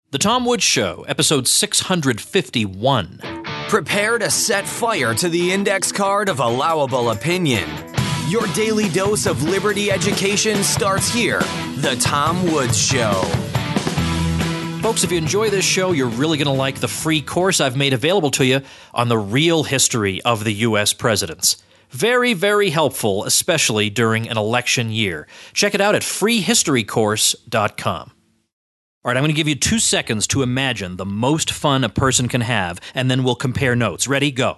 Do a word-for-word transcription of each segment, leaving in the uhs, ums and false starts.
The Tom Woods Show, episode six hundred fifty-one. Prepare to set fire to the index card of allowable opinion. Your daily dose of liberty education starts here. The Tom Woods Show. Folks, if you enjoy this show, you're really going to like the free course I've made available to you on the real history of the U S presidents. Very, very helpful, especially during an election year. Check it out at free history course dot com. All right, I'm going to give you two seconds to imagine the most fun a person can have, and then we'll compare notes. Ready? Go.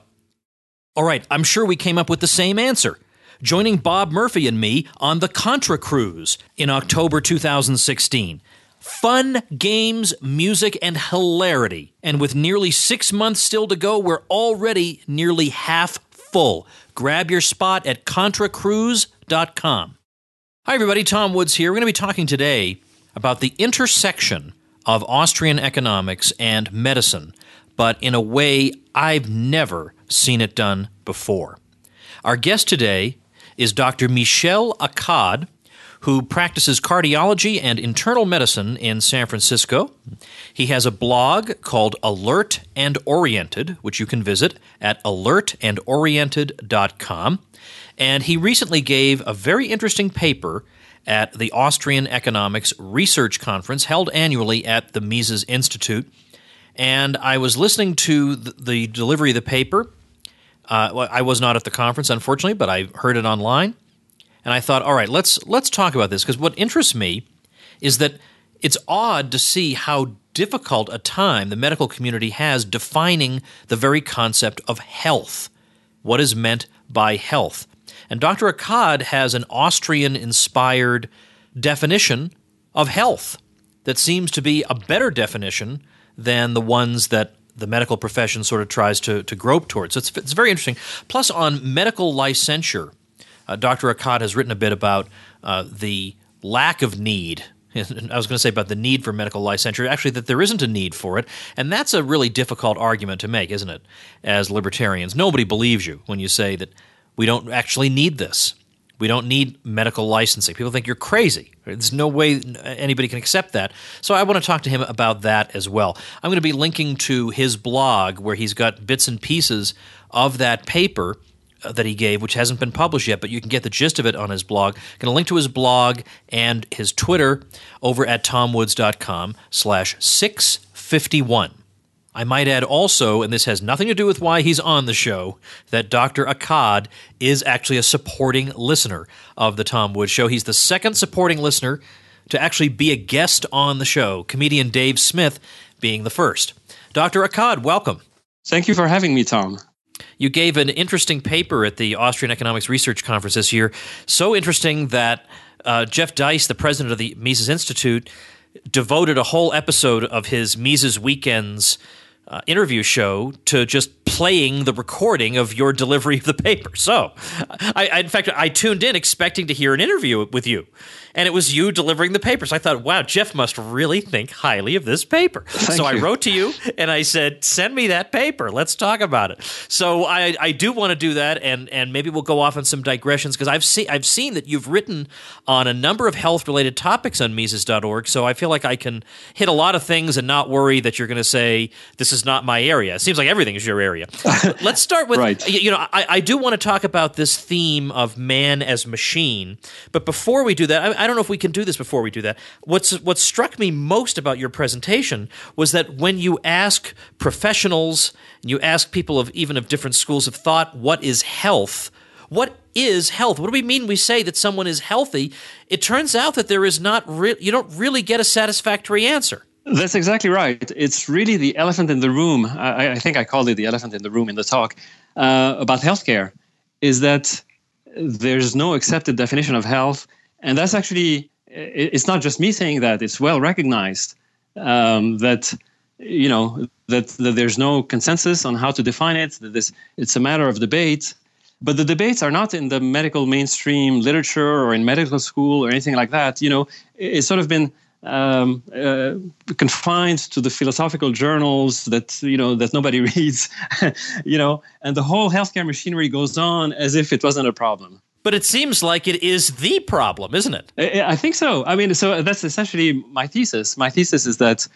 All right, I'm sure we came up with the same answer. Joining Bob Murphy and me on the Contra Cruise in October two thousand sixteen. Fun, games, music, and hilarity. And with nearly six months still to go, we're already nearly half full. Grab your spot at contra cruise dot com. Hi, everybody. Tom Woods here. We're going to be talking today about the intersection of Austrian economics and medicine, but in a way I've never seen it done before. Our guest today is Doctor Michel Akkad, who practices cardiology and internal medicine in San Francisco. He has a blog called Alert and Oriented, which you can visit at alert and oriented dot com. And he recently gave a very interesting paper at the Austrian Economics Research Conference held annually at the Mises Institute. And I was listening to the, the delivery of the paper. Uh, well, I was not at the conference, unfortunately, but I heard it online. And I thought, all right, let's let's talk about this, because what interests me is that it's odd to see how difficult a time the medical community has defining the very concept of health. What is meant by health? And Doctor Akkad has an Austrian-inspired definition of health that seems to be a better definition than the ones that the medical profession sort of tries to, to grope towards. So it's, it's very interesting. Plus, on medical licensure, uh, Doctor Akkad has written a bit about uh, the lack of need. I was going to say about the need for medical licensure, actually that there isn't a need for it, and that's a really difficult argument to make, isn't it, as libertarians? Nobody believes you when you say that we don't actually need this. We don't need medical licensing. People think you're crazy. There's no way anybody can accept that. So I want to talk to him about that as well. I'm going to be linking to his blog where he's got bits and pieces of that paper that he gave, which hasn't been published yet, but you can get the gist of it on his blog. I'm going to link to his blog and his Twitter over at tomwoods.com slash 651. I might add also, and this has nothing to do with why he's on the show, that Doctor Akkad is actually a supporting listener of the Tom Woods Show. He's the second supporting listener to actually be a guest on the show, comedian Dave Smith being the first. Doctor Akkad, welcome. Thank you for having me, Tom. You gave an interesting paper at the Austrian Economics Research Conference this year, so interesting that uh, Jeff Deist, the president of the Mises Institute, devoted a whole episode of his Mises Weekends Uh, interview show to just playing the recording of your delivery of the paper. So, I, I in fact, I tuned in expecting to hear an interview with you, and it was you delivering the paper. So I thought, wow, Jeff must really think highly of this paper. Thank so you. I wrote to you, and I said, send me that paper. Let's talk about it. So I, I do want to do that, and and maybe we'll go off on some digressions, because I've seen I've seen that you've written on a number of health-related topics on Mises dot org, so I feel like I can hit a lot of things and not worry that you're going to say, this is not my area. It seems like everything is your area. Let's start with, right. you know, I, I do want to talk about this theme of man as machine, but before we do that, I, I don't know if we can do this before we do that. What's what struck me most about your presentation was that when you ask professionals, and you ask people of even of different schools of thought, what is health? What is health? What do we mean we say that someone is healthy? It turns out that there is not re- you don't really get a satisfactory answer. That's exactly right. It's really the elephant in the room. I, I think I called it the elephant in the room in the talk uh, about healthcare, is that there's no accepted definition of health. And that's actually, it's not just me saying that, it's well recognized um, that, you know, that, that there's no consensus on how to define it, that this, it's a matter of debate. But the debates are not in the medical mainstream literature or in medical school or anything like that. You know, it's sort of been Um, uh, confined to the philosophical journals that you know that nobody reads, you know, and the whole healthcare machinery goes on as if it wasn't a problem. But it seems like it is the problem, isn't it? I, I think so. I mean, so that's essentially my thesis. My thesis is that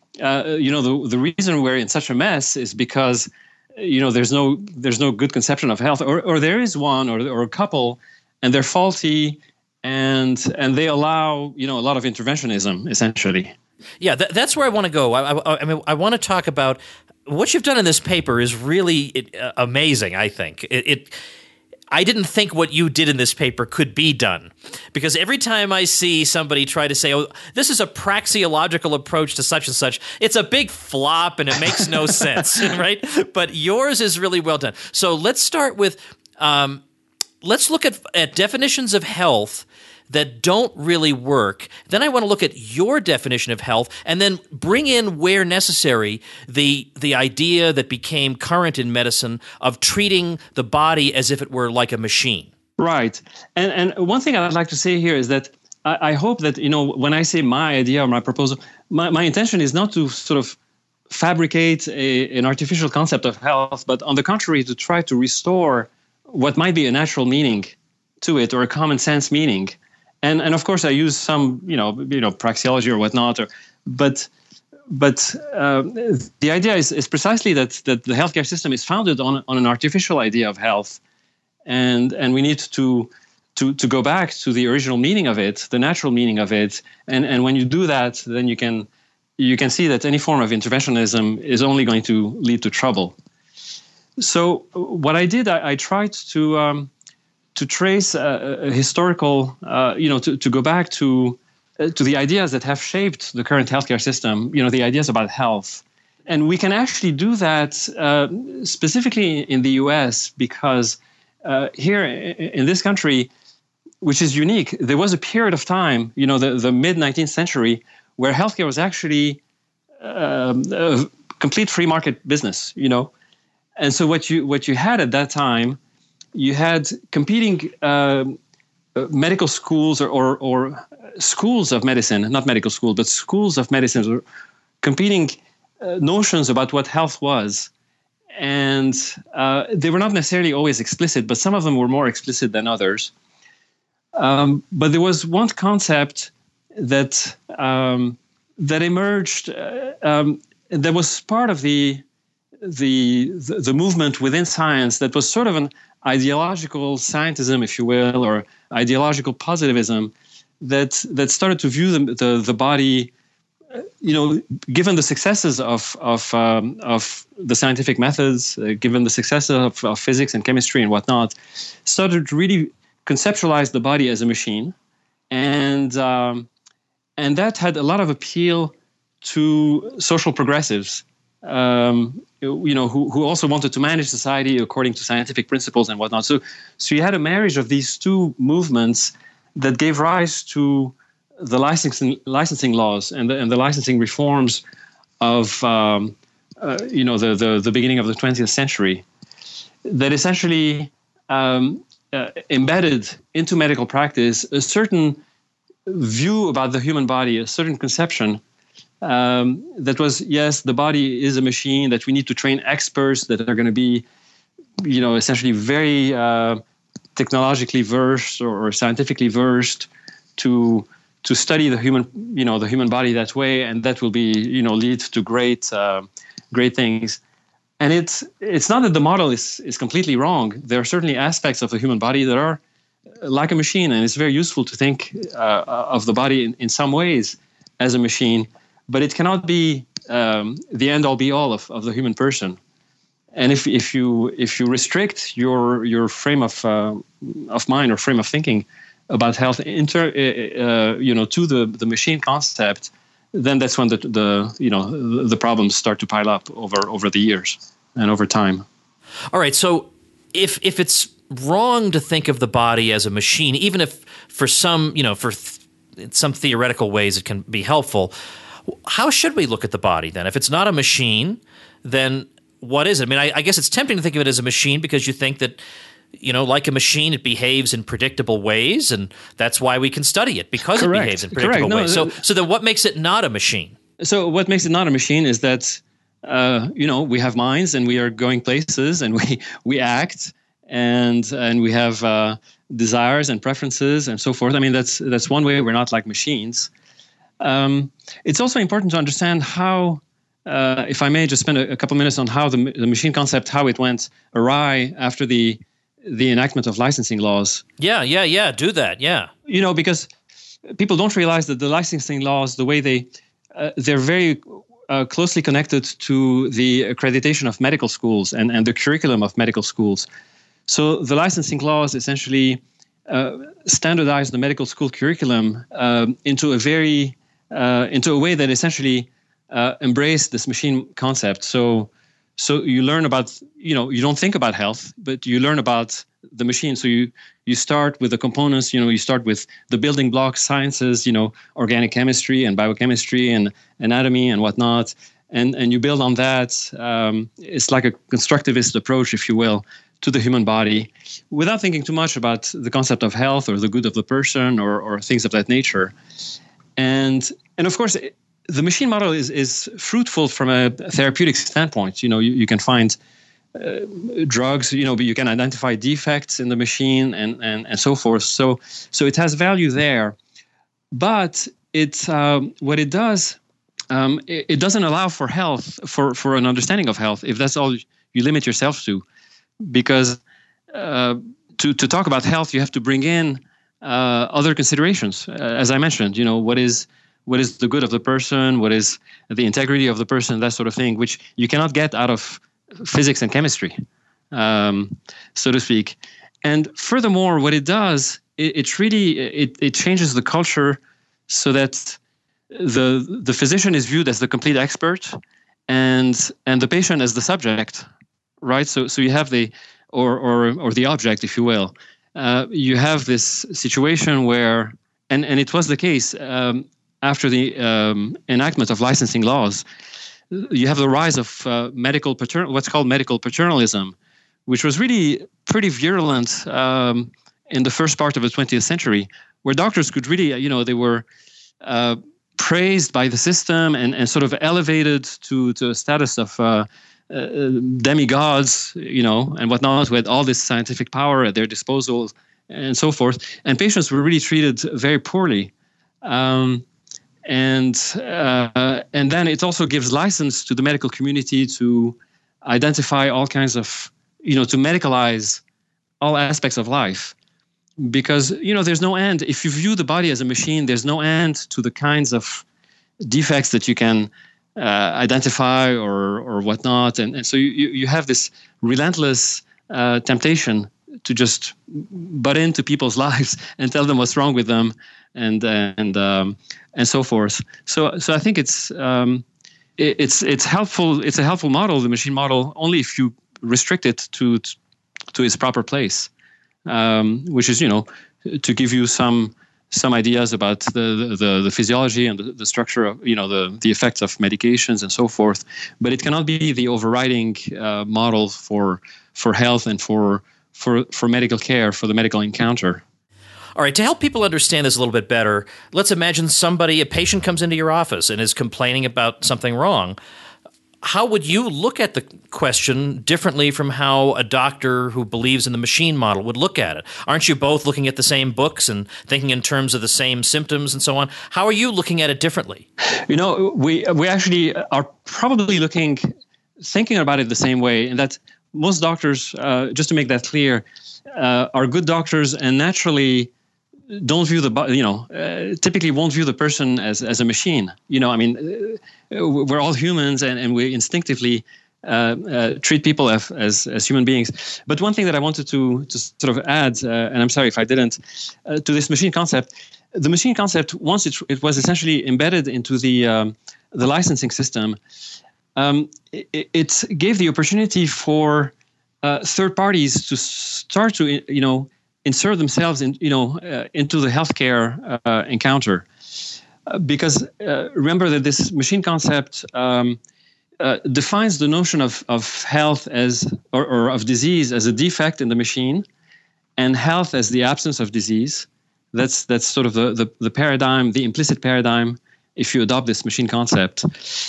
uh, you know, the the reason we're in such a mess is because, you know, there's no there's no good conception of health, or or there is one, or or a couple, and they're faulty, and and they allow, you know, a lot of interventionism essentially. Yeah, th- that's where I want to go. I, I, I mean, I want to talk about what you've done in this paper is really uh, amazing. I think it, it. I didn't think what you did in this paper could be done, because every time I see somebody try to say, "Oh, this is a praxeological approach to such and such," it's a big flop and it makes no sense, right? But yours is really well done. So let's start with, um, let's look at at definitions of health that don't really work. Then I want to look at your definition of health, and then bring in, where necessary, the the idea that became current in medicine of treating the body as if it were like a machine. Right. And and one thing I'd like to say here is that I, I hope that, you know, when I say my idea or my proposal, my, my intention is not to sort of fabricate a, an artificial concept of health, but on the contrary, to try to restore what might be a natural meaning to it, or a common sense meaning. And and of course, I use some, you know, you know, praxeology or whatnot, or, but but uh, the idea is, is precisely that that the healthcare system is founded on on an artificial idea of health, and and we need to to to go back to the original meaning of it, the natural meaning of it, and and when you do that, then you can you can see that any form of interventionism is only going to lead to trouble. So what I did, I, I tried to. Um, to trace a, a historical, uh, you know, to, to go back to uh, to the ideas that have shaped the current healthcare system, you know, the ideas about health. And we can actually do that uh, specifically in the U S because uh, here in this country, which is unique, there was a period of time, you know, the, the mid-nineteenth century, where healthcare was actually um, a complete free market business, you know. And so what you what you had at that time, you had competing uh, medical schools or, or, or schools of medicine, not medical schools, but schools of medicine, competing uh, notions about what health was. And uh, they were not necessarily always explicit, but some of them were more explicit than others. Um, but there was one concept that um, that emerged uh, um, that was part of the, the the movement within science, that was sort of an ideological scientism, if you will, or ideological positivism, that that started to view the the, the body, you know, given the successes of of um, of the scientific methods, uh, given the successes of, of physics and chemistry and whatnot, started to really conceptualize the body as a machine, and um, and that had a lot of appeal to social progressives. Um, you know, who, who also wanted to manage society according to scientific principles and whatnot. So, so you had a marriage of these two movements that gave rise to the licensing licensing laws and the, and the licensing reforms of, um, uh, you know, the, the the beginning of the twentieth century, that essentially um, uh, embedded into medical practice a certain view about the human body, a certain conception. Um, that was, yes, the body is a machine, that we need to train experts that are going to be, you know, essentially very uh, technologically versed or, or scientifically versed to to study the human, you know, the human body that way, and that will be, you know, lead to great uh, great things. And it's it's not that the model is is completely wrong. There are certainly aspects of the human body that are like a machine, and it's very useful to think uh, of the body in, in some ways as a machine. But it cannot be um, the end all be all of, of the human person. And if if you if you restrict your your frame of uh, of mind or frame of thinking about health inter uh, you know to the, the machine concept, then that's when the the you know the, the problems start to pile up over over the years and over time. All right, so if if it's wrong to think of the body as a machine, even if for some you know for th- in some theoretical ways it can be helpful, how should we look at the body then? If it's not a machine, then what is it? I mean, I, I guess it's tempting to think of it as a machine because you think that, you know, like a machine, it behaves in predictable ways, and that's why we can study it, because Correct. It behaves in predictable no, ways. So, so then what makes it not a machine? So what makes it not a machine is that, uh, you know, we have minds and we are going places and we we act and and we have uh, desires and preferences and so forth. I mean, that's that's one way we're not like machines. Um, it's also important to understand how uh, if I may just spend a, a couple minutes on how the, the machine concept, how it went awry after the the enactment of licensing laws. Yeah, yeah, yeah. Do that. Yeah. You know, because people don't realize that the licensing laws, the way they, uh, they're very uh, closely connected to the accreditation of medical schools and, and the curriculum of medical schools. So the licensing laws essentially uh, standardize the medical school curriculum um, into a very, uh, into a way that essentially uh, embrace this machine concept. So So you learn about, you know, you don't think about health, but you learn about the machine. So you you start with the components, you know, you start with the building block sciences, you know, organic chemistry and biochemistry and anatomy and whatnot. And, and you build on that. Um, it's like a constructivist approach, if you will, to the human body without thinking too much about the concept of health or the good of the person or, or things of that nature. And, and of course, it, the machine model is, is fruitful from a therapeutic standpoint. You know, you, you can find uh, drugs, you know, but you can identify defects in the machine and, and, and so forth. So, so it has value there. But it's, um, what it does, um, it, it doesn't allow for health, for, for an understanding of health, if that's all you limit yourself to. Because uh, to, to talk about health, you have to bring in uh, other considerations. Uh, as I mentioned, you know, what is... What is the good of the person? What is the integrity of the person? That sort of thing, which you cannot get out of physics and chemistry, um, so to speak. And furthermore, what it does, it, it really it, it changes the culture so that the the physician is viewed as the complete expert, and and the patient as the subject, right? So so you have the or or or the object, if you will. Uh, you have this situation where, and and it was the case. Um, After the um, enactment of licensing laws, you have the rise of uh, medical patern- what's called medical paternalism, which was really pretty virulent um, in the first part of the twentieth century, where doctors could really, you know, they were uh, praised by the system and, and sort of elevated to, to a status of uh, uh, demigods, you know, and whatnot, with all this scientific power at their disposal and so forth. And patients were really treated very poorly. Um, And uh, and then it also gives license to the medical community to identify all kinds of, you know, to medicalize all aspects of life. Because, you know, there's no end. If you view the body as a machine, there's no end to the kinds of defects that you can uh, identify or or whatnot. And, and so you, you have this relentless uh, temptation to just butt into people's lives and tell them what's wrong with them, and and um, and so forth. So so I think it's um, it, it's it's helpful. It's a helpful model, the machine model, only if you restrict it to to its proper place, um, which is, you know, to give you some some ideas about the the, the physiology and the, the structure of, you know, the the effects of medications and so forth. But it cannot be the overriding uh, model for for health and for for for medical care, for the medical encounter. All right, to help people understand this a little bit better, let's imagine somebody, a patient comes into your office and is complaining about something wrong. How would you look at the question differently from how a doctor who believes in the machine model would look at it? Aren't you both looking at the same books and thinking in terms of the same symptoms and so on? How are you looking at it differently? You know, we we actually are probably looking, thinking about it the same way, and that most doctors, uh, just to make that clear, uh, are good doctors and naturally don't view the, you know, uh, typically won't view the person as, as a machine. You know, I mean, uh, we're all humans and, and we instinctively uh, uh, treat people as, as as human beings. But one thing that I wanted to, to sort of add, uh, and I'm sorry if I didn't, uh, to this machine concept, the machine concept, once it, it was essentially embedded into the um, the licensing system, um, it, it gave the opportunity for uh, third parties to start to, you know, insert themselves in, you know, uh, into the healthcare uh, encounter, uh, because uh, remember that this machine concept um, uh, defines the notion of of health as or, or of disease as a defect in the machine, and health as the absence of disease. That's that's sort of the the, the paradigm, the implicit paradigm, if you adopt this machine concept,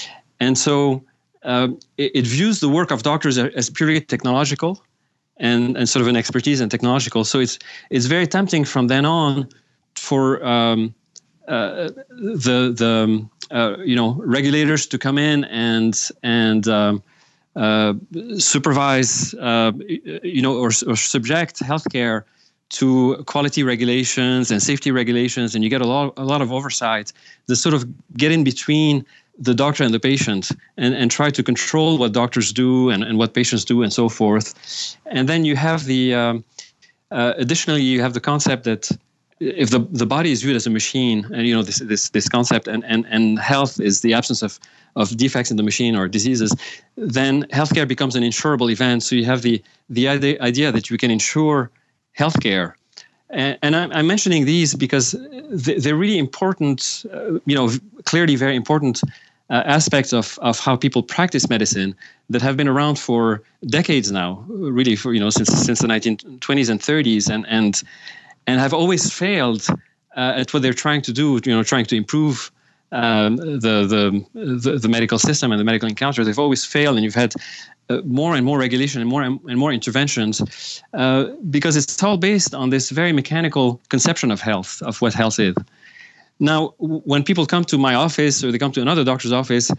and so uh, it, it views the work of doctors as purely technological. And, and sort of an expertise and technological. So it's it's very tempting from then on for um, uh, the the uh, you know regulators to come in and and um, uh, supervise uh, you know or, or subject healthcare to quality regulations and safety regulations, and you get a lot a lot of oversight. The sort of get in between the doctor and the patient and, and try to control what doctors do and, and what patients do and so forth. And then you have the um, uh, additionally you have the concept that if the, the body is viewed as a machine, and you know this this this concept, and, and, and health is the absence of, of defects in the machine or diseases, then healthcare becomes an insurable event. So you have the the idea that you can insure healthcare. And, and I'm, I'm mentioning these because they're really important, uh, you know, clearly very important uh, aspects of, of how people practice medicine that have been around for decades now, really for, you know, since since the nineteen twenties and thirties, and and and have always failed uh, at what they're trying to do, you know, trying to improve um, the, the the the medical system and the medical encounter. They've always failed, and you've had uh, more and more regulation and more and, and more interventions uh, because it's all based on this very mechanical conception of health, of what health is. Now, w- when people come to my office or they come to another doctor's office,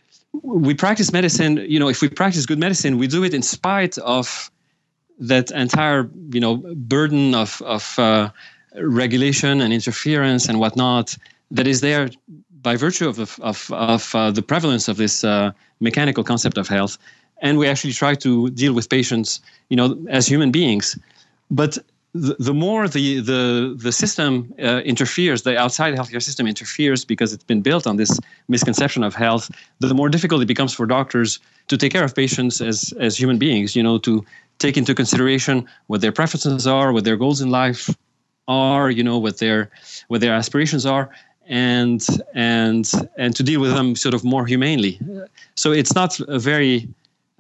we practice medicine. You know, if we practice good medicine, we do it in spite of that entire, you know, burden of of uh, regulation and interference and whatnot that is there by virtue of of of uh, the prevalence of this uh, mechanical concept of health. And we actually try to deal with patients, you know, as human beings. But the, the more the the the system uh, interferes, the outside healthcare system interferes because it's been built on this misconception of health, the more difficult it becomes for doctors to take care of patients as as human beings, you know, to take into consideration what their preferences are, what their goals in life are, you know, what their what their aspirations are, and and and to deal with them sort of more humanely. So it's not a very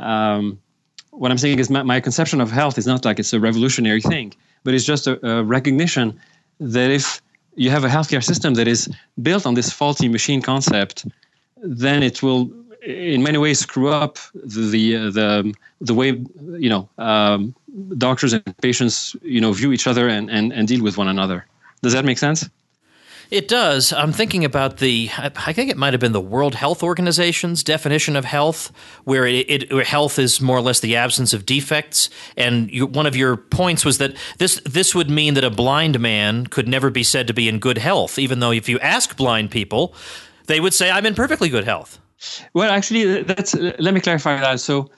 um, what I'm saying is my, my conception of health is not like it's a revolutionary thing, but it's just a, a recognition that if you have a healthcare system that is built on this faulty machine concept, then it will in many ways screw up the the the, the way, you know, um, doctors and patients, you know, view each other and, and, and deal with one another. Does that make sense? It does. I'm thinking about the, I think it might have been the World Health Organization's definition of health, where it, it where health is more or less the absence of defects. And you, one of your points was that this this would mean that a blind man could never be said to be in good health, even though if you ask blind people, they would say, I'm in perfectly good health. Well, actually, that's let me clarify that. So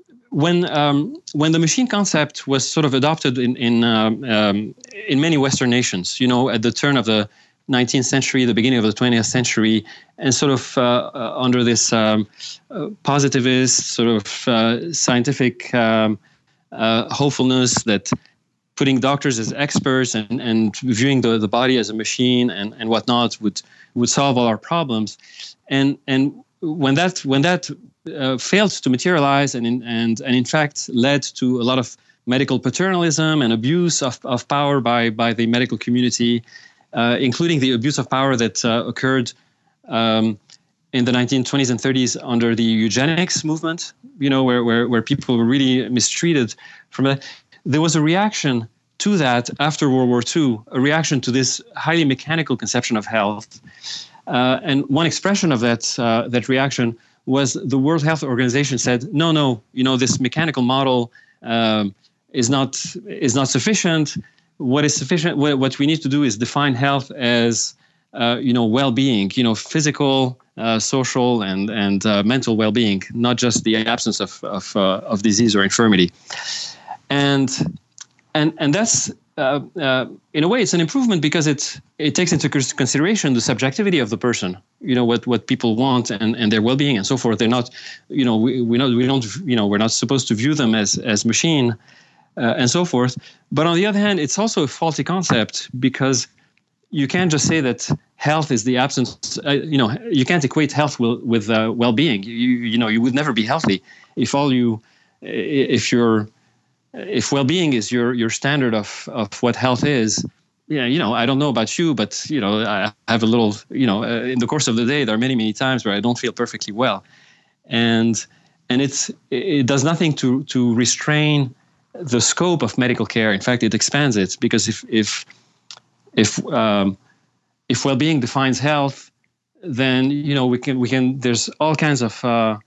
when um, when the machine concept was sort of adopted in in um, um, in many Western nations, you know, at the turn of the nineteenth century, the beginning of the twentieth century, and sort of uh, uh, under this um, uh, positivist sort of uh, scientific um, uh, hopefulness that putting doctors as experts and, and viewing the, the body as a machine and, and whatnot would would solve all our problems. And and when that when that uh, failed to materialize and in, and and in fact led to a lot of medical paternalism and abuse of, of power by by the medical community, Uh, including the abuse of power that uh, occurred um, in the nineteen twenties and thirties under the eugenics movement, you know, where, where, where people were really mistreated from that. There was a reaction to that after World War Two, a reaction to this highly mechanical conception of health. Uh, and one expression of that uh, that reaction was the World Health Organization said, no, no, you know, this mechanical model um, is not is not sufficient. What is sufficient? What we need to do is define health as, uh, you know, well-being, you know, physical, uh, social, and and uh, mental well-being, not just the absence of of, uh, of disease or infirmity. And and and that's uh, uh, in a way it's an improvement because it it takes into consideration the subjectivity of the person, you know, what what people want and, and their well-being and so forth. They're not, you know, we we not we don't you know we're not supposed to view them as as machine. Uh, and so forth. But on the other hand, it's also a faulty concept because you can't just say that health is the absence, uh, you know, you can't equate health with, with uh, well-being. You, you know, you would never be healthy if all you, if you're, if well-being is your, your standard of, of what health is. Yeah, you know, I don't know about you, but, you know, I have a little, you know, uh, in the course of the day, there are many, many times where I don't feel perfectly well. And, and it's, it does nothing to, to restrain the scope of medical care. In fact, it expands it because if if if um, if well-being defines health, then you know we can we can. There's all kinds of uh,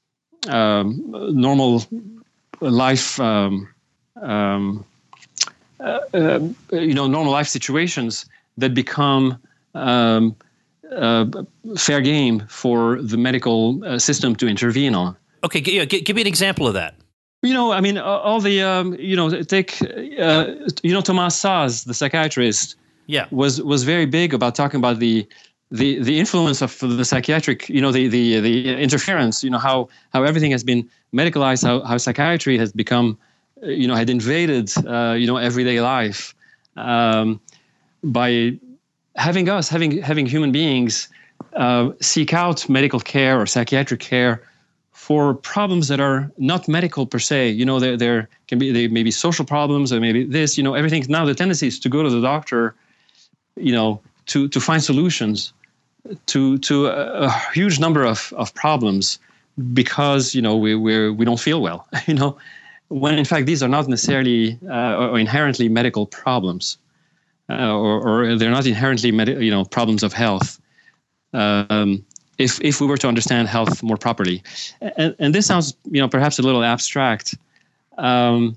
um, normal life, um, um, uh, uh, you know, normal life situations that become um, uh, fair game for the medical uh, system to intervene on. Okay, g- g- give me an example of that. You know, I mean, all the, um, you know, take, uh, you know, Thomas Szasz, the psychiatrist, yeah, was was very big about talking about the the the influence of the psychiatric, you know, the the the interference, you know, how how everything has been medicalized, how how psychiatry has become, you know, had invaded, uh, you know, everyday life um, by having us, having having human beings uh, seek out medical care or psychiatric care for problems that are not medical per se. You know, there there can be they may be social problems, or maybe this. You know, everything now the tendency is to go to the doctor, you know, to to find solutions to to a, a huge number of, of problems because you know we we we don't feel well. You know, when in fact these are not necessarily uh, or inherently medical problems, uh, or or they're not inherently med- you know problems of health. Um, If if we were to understand health more properly, and, and this sounds you know perhaps a little abstract, um,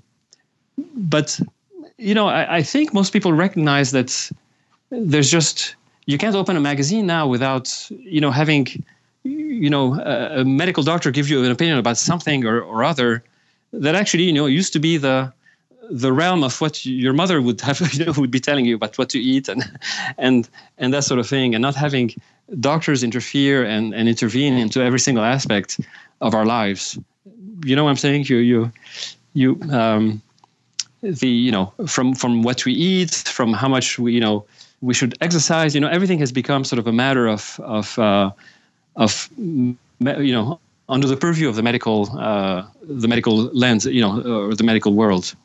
but you know I, I think most people recognize that there's just you can't open a magazine now without you know having you know a, a medical doctor give you an opinion about something or, or other that actually you know used to be the the realm of what your mother would have you know would be telling you about what to eat and and and that sort of thing, and not having doctors interfere and, and intervene into every single aspect of our lives. You know what I'm saying? You, you, you, um, the, you know, from, from what we eat, from how much we, you know, we should exercise, you know, everything has become sort of a matter of, of, uh, of, you know, under the purview of the medical, uh, the medical lens, you know, or the medical world.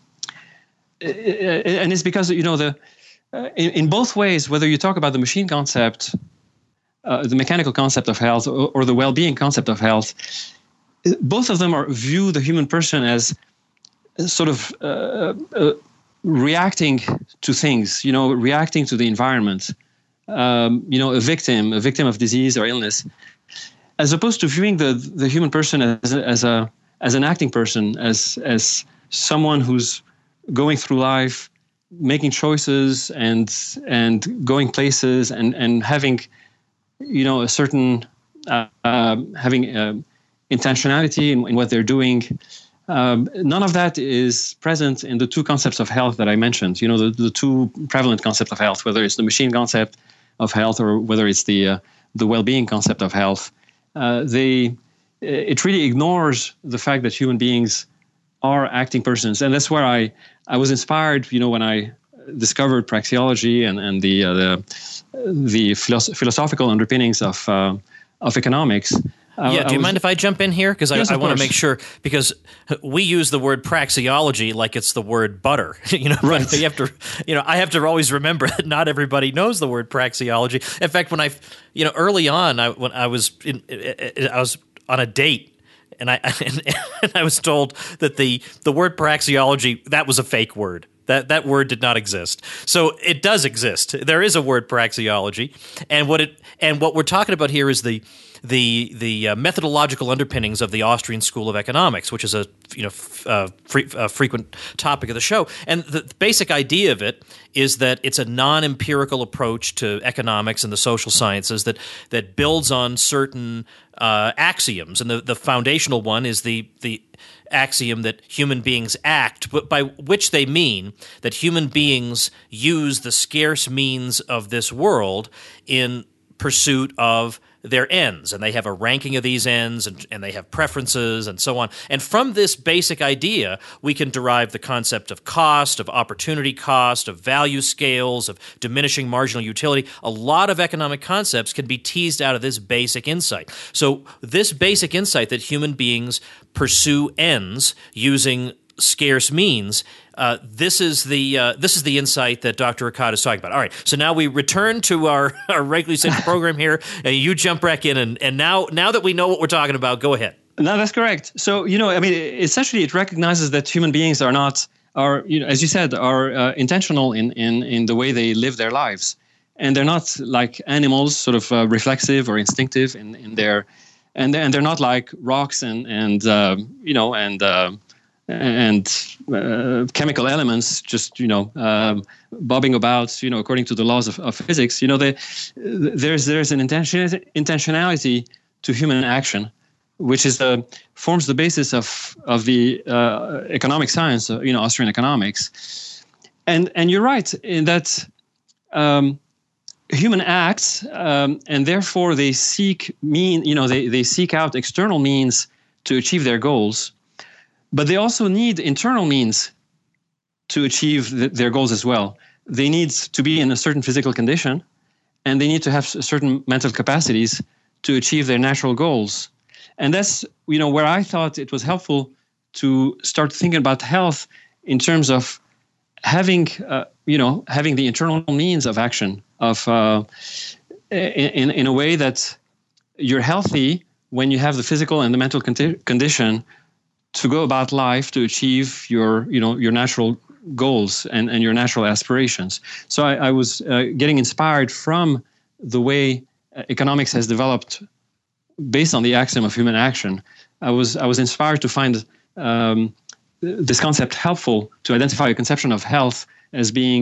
And it's because, you know, the, uh, in, in both ways, whether you talk about the machine concept, Uh, the mechanical concept of health or, or the well-being concept of health, both of them are view the human person as sort of uh, uh, reacting to things, you know, reacting to the environment, um, you know, a victim, a victim of disease or illness, as opposed to viewing the the human person as a, as a as an acting person, as as someone who's going through life, making choices and and going places and and having you know, a certain uh, uh, having uh, intentionality in, in what they're doing. Um, none of that is present in the two concepts of health that I mentioned. You know, the, the two prevalent concepts of health, whether it's the machine concept of health or whether it's the uh, the well-being concept of health. Uh, they it really ignores the fact that human beings are acting persons, and that's where I I was inspired. You know, when I discovered praxeology and and the uh, the the philosoph- philosophical underpinnings of uh, of economics. Uh, yeah, do you was, mind if I jump in here? Because yes, I, I want to course. make sure, because we use the word praxeology like it's the word butter. You know, right. you have to, you know, I have to always remember that not everybody knows the word praxeology. In fact, when I, you know, early on, I, when I was in, I was on a date. And I and, and I was told that the the word praxeology, that was a fake word. That that word did not exist. So it does exist. There is a word praxeology, and what it and what we're talking about here is the the the uh, methodological underpinnings of the Austrian School of Economics, which is a you know f- uh, free, uh, frequent topic of the show. And the, the basic idea of it is that it's a non-empirical approach to economics and the social sciences that that builds on certain uh, axioms, and the, the foundational one is the the axiom that human beings act, but by which they mean that human beings use the scarce means of this world in pursuit of their ends, and they have a ranking of these ends, and, and they have preferences, and so on. And from this basic idea, we can derive the concept of cost, of opportunity cost, of value scales, of diminishing marginal utility. A lot of economic concepts can be teased out of this basic insight. So this basic insight that human beings pursue ends using scarce means, uh, this is the uh, this is the insight that Doctor Akkad is talking about. All right, so now we return to our, our regularly scheduled program here, and you jump back in, and, and now now that we know what we're talking about, go ahead. No, that's correct. So, you know, I mean, essentially it recognizes that human beings are not, are, you know, as you said, are uh, intentional in, in, in the way they live their lives. and they're not like animals, sort of uh, reflexive or instinctive in, in their, and and they're not like rocks and and uh, you know and uh, and uh, chemical elements just you know um, bobbing about you know according to the laws of, of physics. You know, they, there's there's an intention intentionality to human action, which is the forms the basis of of the uh, economic science, uh, you know, Austrian economics. And and you're right in that um, human acts, um, and therefore they seek mean, you know, they, they seek out external means to achieve their goals, but they also need internal means to achieve th- their goals as well. They need to be in a certain physical condition, and they need to have certain mental capacities to achieve their natural goals. And that's, you know, where I thought it was helpful to start thinking about health in terms of having, uh, you know, having the internal means of action, of uh, in in a way that you're healthy when you have the physical and the mental con- condition to go about life to achieve your, you know, your natural goals and, and your natural aspirations. So I, I was uh, getting inspired from the way economics has developed based on the axiom of human action. I was I was inspired to find um, this concept helpful to identify a conception of health as being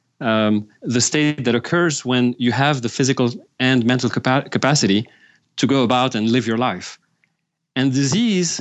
um, the state that occurs when you have the physical and mental capa- capacity to go about and live your life. And disease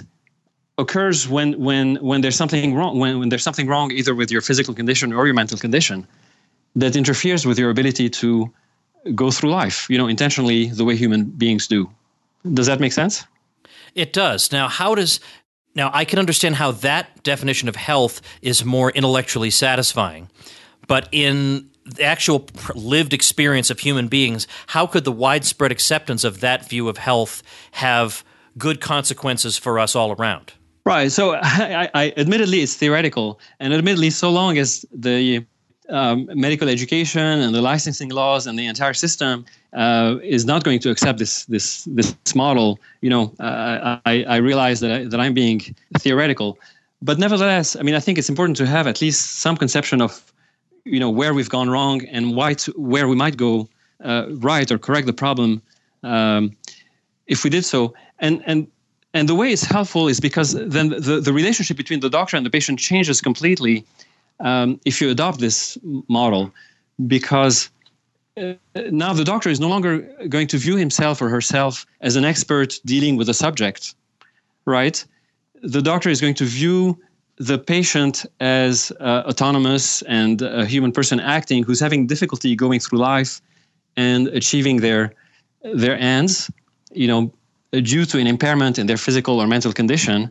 occurs when when when there's something wrong, when, when there's something wrong either with your physical condition or your mental condition that interferes with your ability to go through life, you know, intentionally the way human beings do. Does that make sense? It does. Now, how does now I can understand how that definition of health is more intellectually satisfying, but in the actual lived experience of human beings, how could the widespread acceptance of that view of health have good consequences for us all around? Right. So, I, I admittedly, it's theoretical, and admittedly, so long as the um, medical education and the licensing laws and the entire system uh, is not going to accept this this this model, you know, uh, I, I realize that I, that I'm being theoretical, but nevertheless, I mean, I think it's important to have at least some conception of, you know, where we've gone wrong and why to, where we might go uh, right or correct the problem um, if we did so. And and and the way it's helpful is because then the, the relationship between the doctor and the patient changes completely um, if you adopt this model, because uh, now the doctor is no longer going to view himself or herself as an expert dealing with a subject, right? The doctor is going to view the patient as uh, autonomous and a human person acting who's having difficulty going through life and achieving their their ends, you know, due to an impairment in their physical or mental condition.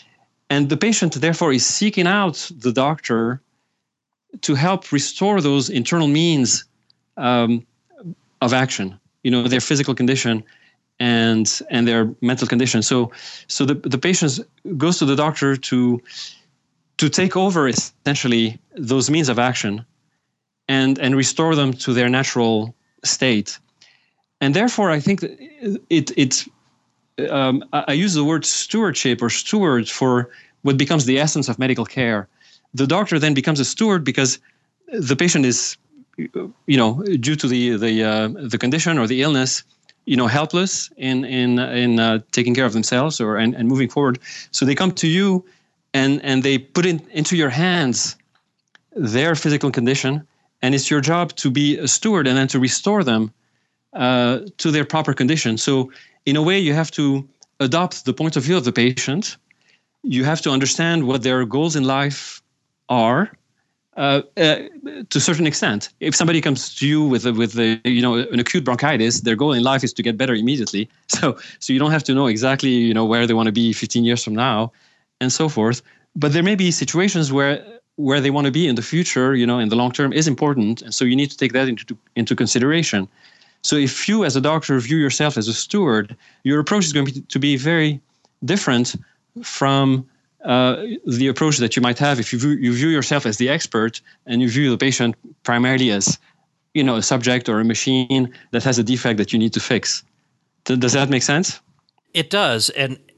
And the patient, therefore, is seeking out the doctor to help restore those internal means um, of action, you know, their physical condition and and their mental condition. So so the, the patient goes to the doctor to to take over essentially those means of action and and restore them to their natural state. And therefore, I think that it it um, I use the word stewardship or steward for what becomes the essence of medical care. The doctor then becomes a steward because the patient is, you know, due to the the uh, the condition or the illness, you know, helpless in in in uh, taking care of themselves or and, and moving forward. So they come to you, and and they put in, into your hands their physical condition, and it's your job to be a steward and then to restore them uh, to their proper condition. So in a way, you have to adopt the point of view of the patient. You have to understand what their goals in life are uh, uh, to a certain extent. If somebody comes to you with a, with a, you know, an acute bronchitis, their goal in life is to get better immediately. So so you don't have to know exactly, you know, where they want to be fifteen years from now, and so forth. But there may be situations where where they want to be in the future, you know, in the long term is important, and so you need to take that into into consideration. So if you, as a doctor, view yourself as a steward, your approach is going to be, to be very different from uh, the approach that you might have if you view, you view yourself as the expert and you view the patient primarily as, you know, a subject or a machine that has a defect that you need to fix. Does that make sense? It does. And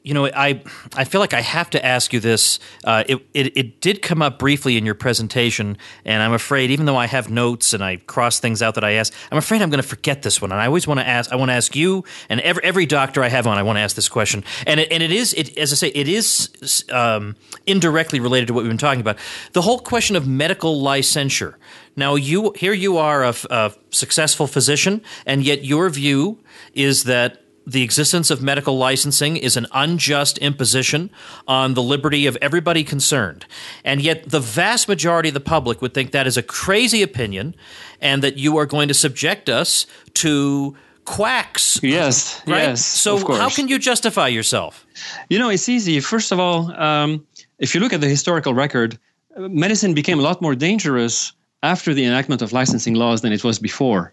You know, I I feel like I have to ask you this. Uh, it, it it did come up briefly in your presentation, and I'm afraid, even though I have notes and I cross things out that I ask, I'm afraid I'm going to forget this one. And I always want to ask. I want to ask you, and every every doctor I have on, I want to ask this question. And it, and it is, it, as I say, it is um, indirectly related to what we've been talking about. The whole question of medical licensure. Now, you here you are a, a successful physician, and yet your view is that the existence of medical licensing is an unjust imposition on the liberty of everybody concerned. And yet the vast majority of the public would think that is a crazy opinion and that you are going to subject us to quacks. Yes, right? yes. So of course. How can you justify yourself? You know, it's easy. First of all, um, if you look at the historical record, medicine became a lot more dangerous after the enactment of licensing laws than it was before.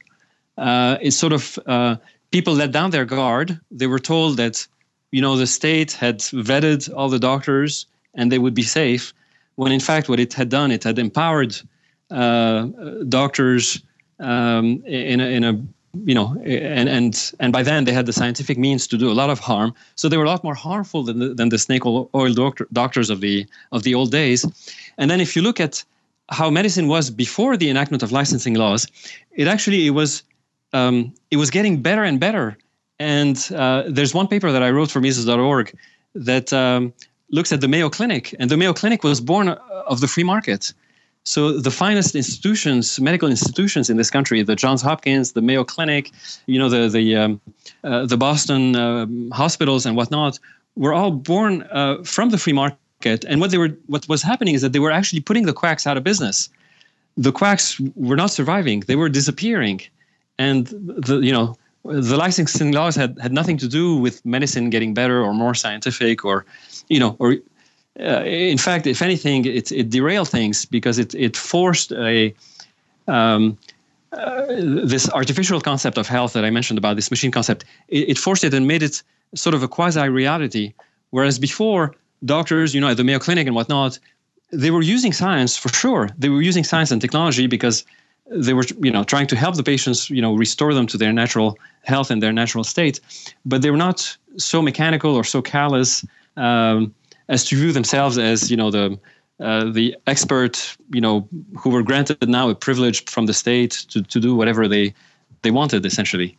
Uh, it's sort of... Uh, People let down their guard. They were told that, you know, the state had vetted all the doctors and they would be safe. When in fact, what it had done, it had empowered uh, doctors um, in a, in a, you know, and and and by then they had the scientific means to do a lot of harm. So they were a lot more harmful than the, than the snake oil doctor, doctors of the of the old days. And then if you look at how medicine was before the enactment of licensing laws, it actually it was. Um, it was getting better and better. And uh, there's one paper that I wrote for Mises dot org that um, looks at the Mayo Clinic. And the Mayo Clinic was born of the free market. So the finest institutions, medical institutions in this country, the Johns Hopkins, the Mayo Clinic, you know, the the um, uh, the Boston uh, hospitals and whatnot, were all born uh, from the free market. And what they were, what was happening is that they were actually putting the quacks out of business. The quacks were not surviving; they were disappearing. And the you know the licensing laws had, had nothing to do with medicine getting better or more scientific or you know or uh, in fact, if anything, it it derailed things because it it forced a um, uh, this artificial concept of health that I mentioned about this machine concept. It, it forced it and made it sort of a quasi reality. Whereas before, doctors, you know, at the Mayo Clinic and whatnot, they were using science for sure. They were using science and technology because they were, you know, trying to help the patients, you know, restore them to their natural health and their natural state. But they were not so mechanical or so callous um, as to view themselves as, you know, the uh, the expert, you know, who were granted now a privilege from the state to, to do whatever they they wanted, essentially.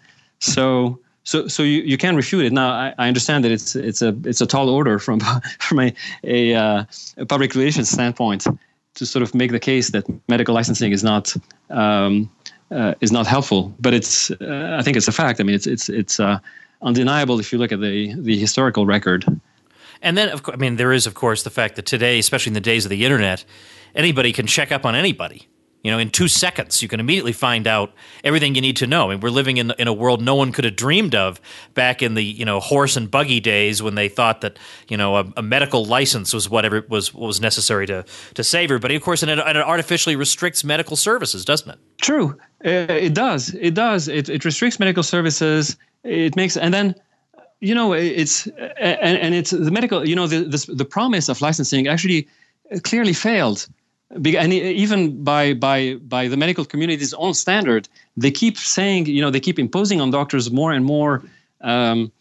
So so so you, you can't refute it. Now I, I understand that it's it's a it's a tall order from from a a, uh, a public relations standpoint to sort of make the case that medical licensing is not um, uh, is not helpful, but it's uh, I think it's a fact. I mean, it's it's it's uh, undeniable if you look at the the historical record. And then, of course, I mean, there is, of course, the fact that today, especially in the days of the internet, anybody can check up on anybody. You know, in two seconds, you can immediately find out everything you need to know. I mean, we're living in in a world no one could have dreamed of back in the, you know, horse and buggy days when they thought that, you know, a, a medical license was whatever was what was necessary to to save everybody. Of course, and it, and it artificially restricts medical services, doesn't it? True, uh, it does. It does. It it restricts medical services. It makes and then. You know, it's and, and it's the medical. You know, the, the the promise of licensing actually clearly failed, and even by by by the medical community's own standard, they keep saying, you know, they keep imposing on doctors more and more um,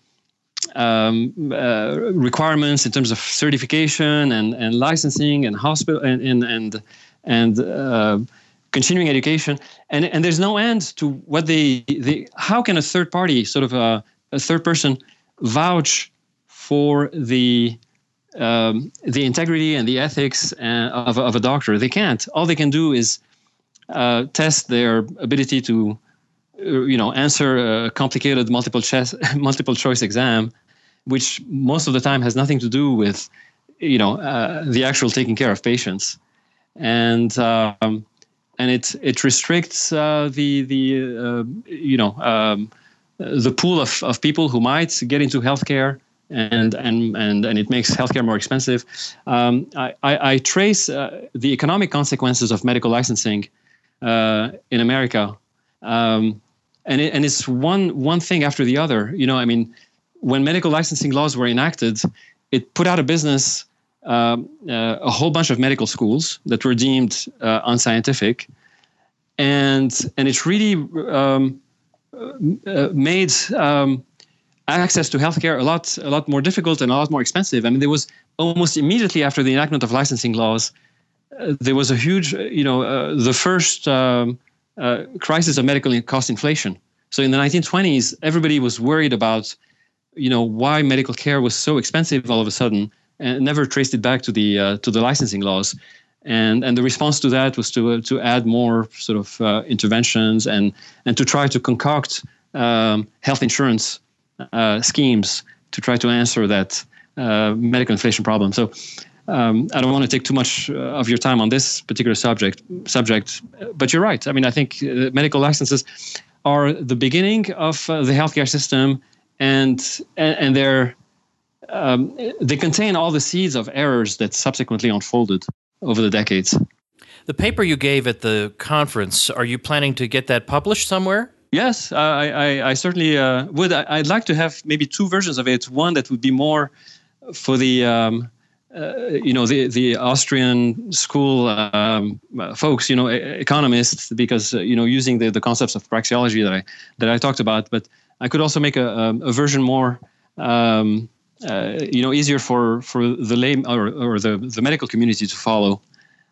um, uh, requirements in terms of certification and, and licensing and hospital and and and, and uh, continuing education, and and there's no end to what they they. How can a third party, sort of a, a third person, vouch for the um, the integrity and the ethics uh, of, of a doctor? They can't. All they can do is uh, test their ability to, uh, you know, answer a complicated multiple choice multiple choice exam, which most of the time has nothing to do with, you know, uh, the actual taking care of patients, and um, and it it restricts uh, the the uh, you know. Um, the pool of, of people who might get into healthcare, and and and and it makes healthcare more expensive. Um, I, I, I trace uh, the economic consequences of medical licensing uh, in America, um, and it, and it's one one thing after the other. You know, I mean, when medical licensing laws were enacted, it put out of business um, uh, a whole bunch of medical schools that were deemed uh, unscientific, and and it's really um, Uh, made um, access to healthcare a lot, a lot more difficult and a lot more expensive. I mean, there was almost immediately after the enactment of licensing laws, uh, there was a huge, you know, uh, the first um, uh, crisis of medical cost inflation. So in the nineteen twenties, everybody was worried about, you know, why medical care was so expensive all of a sudden, and never traced it back to the uh, to the licensing laws. And and the response to that was to uh, to add more sort of uh, interventions and and to try to concoct um, health insurance uh, schemes to try to answer that uh, medical inflation problem. So um, I don't want to take too much of your time on this particular subject subject, but you're right. I mean, I think uh, medical licenses are the beginning of uh, the healthcare system, and and, and they're um, they contain all the seeds of errors that subsequently unfolded over the decades. The paper you gave at the conference, are you planning to get that published somewhere? Yes, I, I, I certainly uh, would. I, I'd like to have maybe two versions of it. One that would be more for the, um, uh, you know, the, the Austrian school um, folks, you know, economists, because, uh, you know, using the, the concepts of praxeology that I that I talked about. But I could also make a, a version more um, Uh, you know, easier for, for the lay or, or the, the medical community to follow.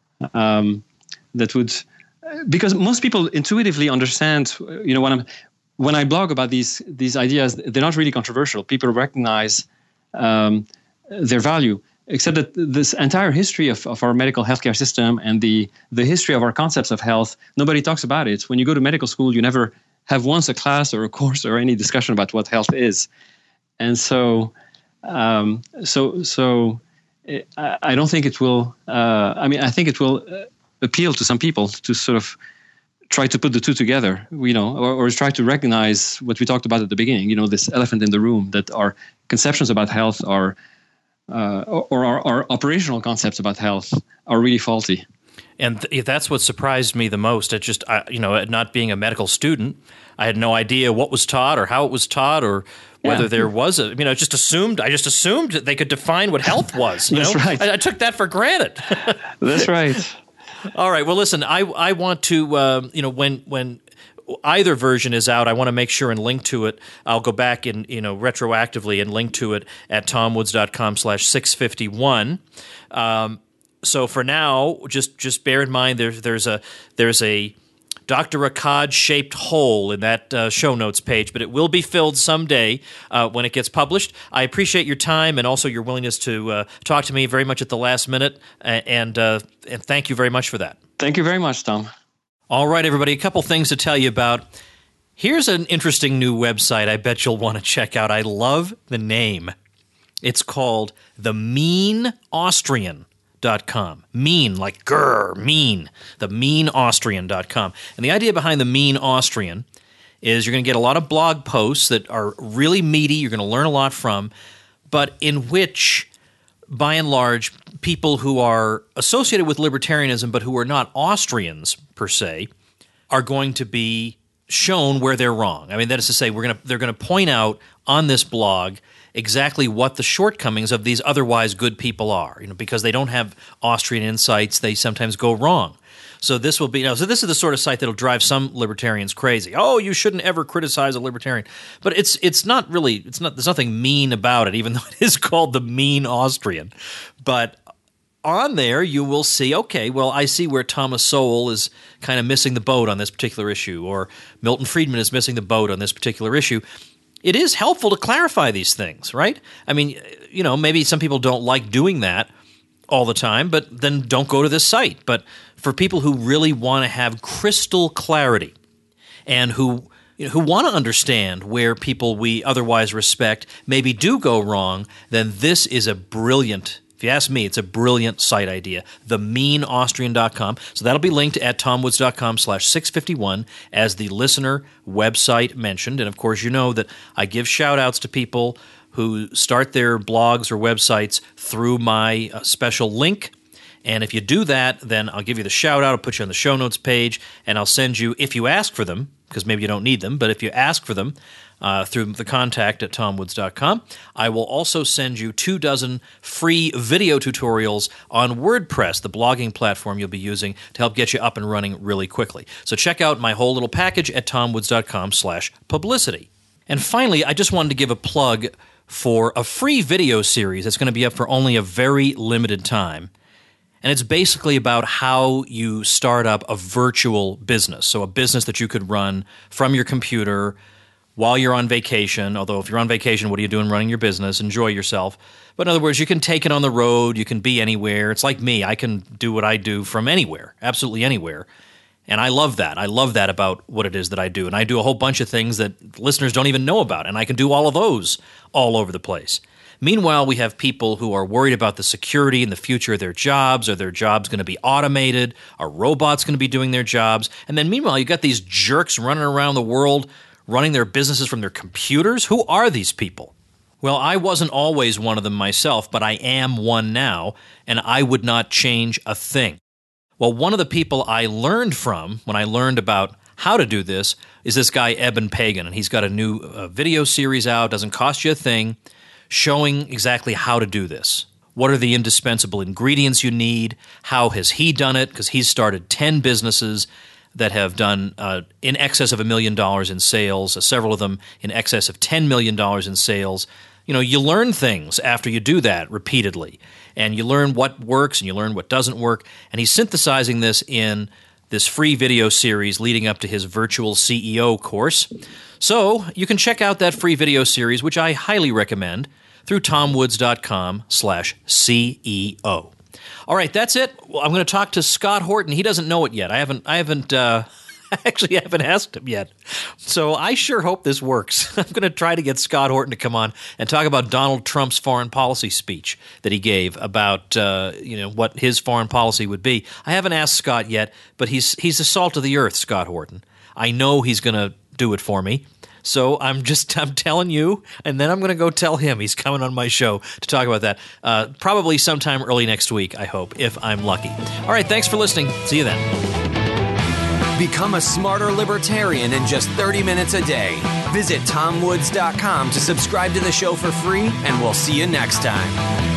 Um, that would, because most people intuitively understand, you know, when I'm, when I blog about these, these ideas, they're not really controversial. People recognize um, their value, except that this entire history of, of our medical healthcare system and the, the history of our concepts of health, nobody talks about it. When you go to medical school, you never have once a class or a course or any discussion about what health is. And so, Um, so, so it, I, I don't think it will. Uh, I mean, I think it will uh, appeal to some people to sort of try to put the two together, you know, or, or try to recognize what we talked about at the beginning. You know, this elephant in the room, that our conceptions about health are, uh, or, or our, our operational concepts about health are really faulty. And th- that's what surprised me the most. It just, I, you know, not being a medical student, I had no idea what was taught or how it was taught or whether yeah. there was a, you know, just assumed, I just assumed that they could define what health was. You That's know? right. I, I took that for granted. That's right. All right. Well, listen, I, I want to, um, you know, when, when either version is out, I want to make sure and link to it. I'll go back and, you know, retroactively and link to it at tomwoods.com slash 651. Um, So for now, just just bear in mind there's there's a there's a Doctor Akkad shaped hole in that uh, show notes page, but it will be filled someday uh, when it gets published. I appreciate your time and also your willingness to uh, talk to me very much at the last minute, and uh, and thank you very much for that. Thank you very much, Tom. All right, everybody, a couple things to tell you about. Here's an interesting new website I bet you'll want to check out. I love the name. It's called The Mean Austrian. Dot com. Mean, like grr, mean. The mean austrian dot com. And the idea behind The Mean Austrian is you're going to get a lot of blog posts that are really meaty, you're going to learn a lot from, but in which, by and large, people who are associated with libertarianism but who are not Austrians, per se, are going to be shown where they're wrong. I mean, that is to say, we're going to they're going to point out on this blog exactly what the shortcomings of these otherwise good people are, you know, because they don't have Austrian insights, they sometimes go wrong. So this will be, you know, so this is the sort of site that'll drive some libertarians crazy. Oh, you shouldn't ever criticize a libertarian. But it's it's not really, it's not, there's nothing mean about it, even though it is called The Mean Austrian. But on there, you will see, okay, well, I see where Thomas Sowell is kind of missing the boat on this particular issue, or Milton Friedman is missing the boat on this particular issue. It is helpful to clarify these things, right? I mean, you know, maybe some people don't like doing that all the time, but then don't go to this site. But for people who really want to have crystal clarity and who you know, who want to understand where people we otherwise respect maybe do go wrong, then this is a brilliant, if you ask me, it's a brilliant site idea, the mean austrian dot com. So that'll be linked at tomwoods.com slash 651 as the listener website mentioned. And of course, you know that I give shout-outs to people who start their blogs or websites through my uh, special link. And if you do that, then I'll give you the shout-out, I'll put you on the show notes page, and I'll send you, if you ask for them, because maybe you don't need them, but if you ask for them, Uh, through the contact at tomwoods dot com. I will also send you two dozen free video tutorials on WordPress, the blogging platform you'll be using to help get you up and running really quickly. So check out my whole little package at tomwoods dot com slash publicity. And finally, I just wanted to give a plug for a free video series that's going to be up for only a very limited time. And it's basically about how you start up a virtual business. So a business that you could run from your computer while you're on vacation. Although if you're on vacation, what are you doing running your business? Enjoy yourself. But in other words, you can take it on the road. You can be anywhere. It's like me. I can do what I do from anywhere, absolutely anywhere. And I love that. I love that about what it is that I do. And I do a whole bunch of things that listeners don't even know about. And I can do all of those all over the place. Meanwhile, we have people who are worried about the security and the future of their jobs. Are their jobs going to be automated? Are robots going to be doing their jobs? And then meanwhile, you got these jerks running around the world running their businesses from their computers. Who are these people? Well, I wasn't always one of them myself, but I am one now, and I would not change a thing. Well, one of the people I learned from when I learned about how to do this is this guy, Eben Pagan, and he's got a new uh, video series out, doesn't cost you a thing, showing exactly how to do this. What are the indispensable ingredients you need? How has he done it? Because he's started ten businesses that have done uh, in excess of a million dollars in sales, uh, several of them in excess of ten million dollars in sales. You know, you learn things after you do that repeatedly, and you learn what works and you learn what doesn't work. And he's synthesizing this in this free video series leading up to his virtual C E O course. So you can check out that free video series, which I highly recommend, through tomwoods.com slash CEO. All right, that's it. Well, I'm going to talk to Scott Horton. He doesn't know it yet. I haven't. I haven't. Uh, actually haven't asked him yet. So I sure hope this works. I'm going to try to get Scott Horton to come on and talk about Donald Trump's foreign policy speech that he gave about uh, you know what his foreign policy would be. I haven't asked Scott yet, but he's he's the salt of the earth, Scott Horton. I know he's going to do it for me. So I'm just I'm telling you, and then I'm going to go tell him he's coming on my show to talk about that. Uh, probably sometime early next week, I hope, if I'm lucky. All right, thanks for listening. See you then. Become a smarter libertarian in just thirty minutes a day. Visit tom woods dot com to subscribe to the show for free, and we'll see you next time.